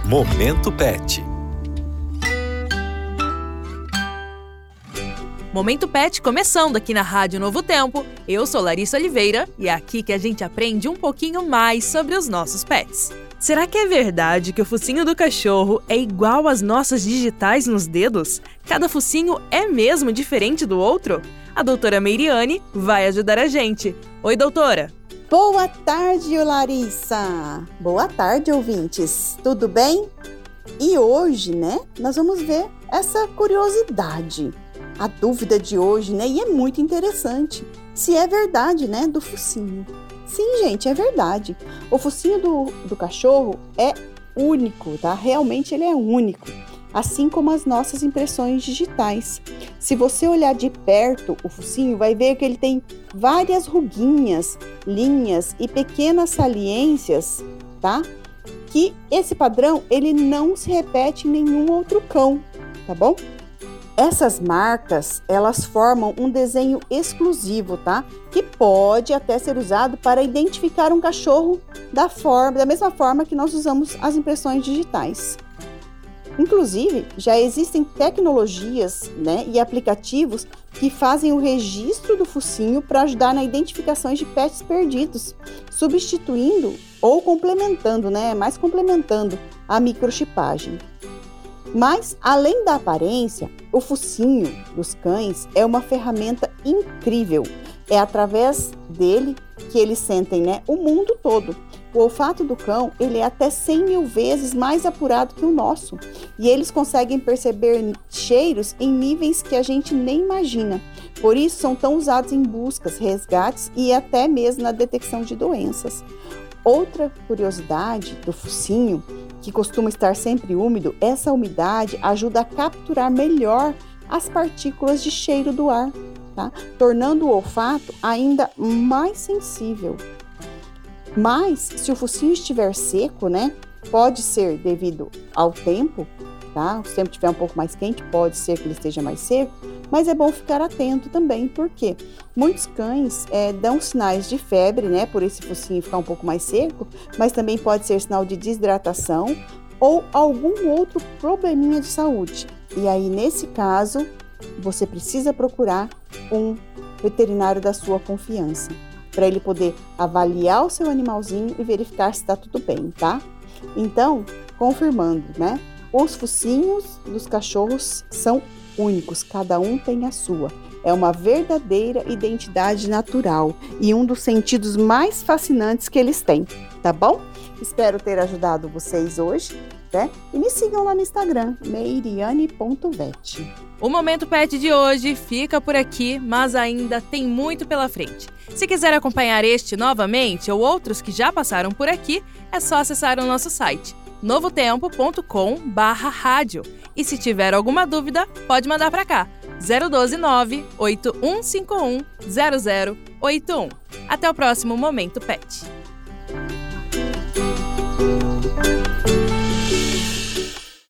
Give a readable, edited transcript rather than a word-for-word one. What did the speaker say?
Momento Pet. Momento Pet começando aqui na Rádio Novo Tempo. Eu sou Larissa Oliveira e é aqui que a gente aprende um pouquinho mais sobre os nossos pets. Será que é verdade que o focinho do cachorro é igual às nossas digitais nos dedos? Cada focinho é mesmo diferente do outro? A doutora Meiriane vai ajudar a gente. Oi, doutora! Boa tarde, Larissa! Boa tarde, ouvintes! Tudo bem? E hoje, nós vamos ver essa curiosidade. A dúvida de hoje, e é muito interessante, se é verdade, do focinho. Sim, gente, é verdade. O focinho do cachorro é único, tá? Realmente ele é único, assim como as nossas impressões digitais. Se você olhar de perto o focinho, vai ver que ele tem várias ruguinhas, linhas e pequenas saliências, tá? Que esse padrão, ele não se repete em nenhum outro cão, tá bom? Essas marcas, elas formam um desenho exclusivo, tá? Que pode até ser usado para identificar um cachorro da mesma forma que nós usamos as impressões digitais. Inclusive, já existem tecnologias, e aplicativos que fazem o registro do focinho para ajudar na identificação de pets perdidos, substituindo ou complementando, complementando a microchipagem. Mas, além da aparência, o focinho dos cães é uma ferramenta incrível. É através dele que eles sentem, o mundo todo. O olfato do cão, ele é até 100 mil vezes mais apurado que o nosso. E eles conseguem perceber cheiros em níveis que a gente nem imagina. Por isso, são tão usados em buscas, resgates e até mesmo na detecção de doenças. Outra curiosidade do focinho, que costuma estar sempre úmido, essa umidade ajuda a capturar melhor as partículas de cheiro do ar, tá? Tornando o olfato ainda mais sensível. Mas, se o focinho estiver seco, pode ser devido ao tempo, tá? Se o tempo estiver um pouco mais quente, pode ser que ele esteja mais seco, mas é bom ficar atento também, porque muitos cães dão sinais de febre, por esse focinho ficar um pouco mais seco, mas também pode ser sinal de desidratação ou algum outro probleminha de saúde. E aí, nesse caso, você precisa procurar um veterinário da sua confiança, para ele poder avaliar o seu animalzinho e verificar se está tudo bem, tá? Então, confirmando, os focinhos dos cachorros são únicos, cada um tem a sua. É uma verdadeira identidade natural e um dos sentidos mais fascinantes que eles têm, tá bom? Espero ter ajudado vocês hoje, E me sigam lá no Instagram, meiriane.vet. O Momento Pet de hoje fica por aqui, mas ainda tem muito pela frente. Se quiser acompanhar este novamente ou outros que já passaram por aqui, é só acessar o nosso site novotempo.com/rádio. E se tiver alguma dúvida, pode mandar para cá, 012 98151 0081. Até o próximo Momento Pet.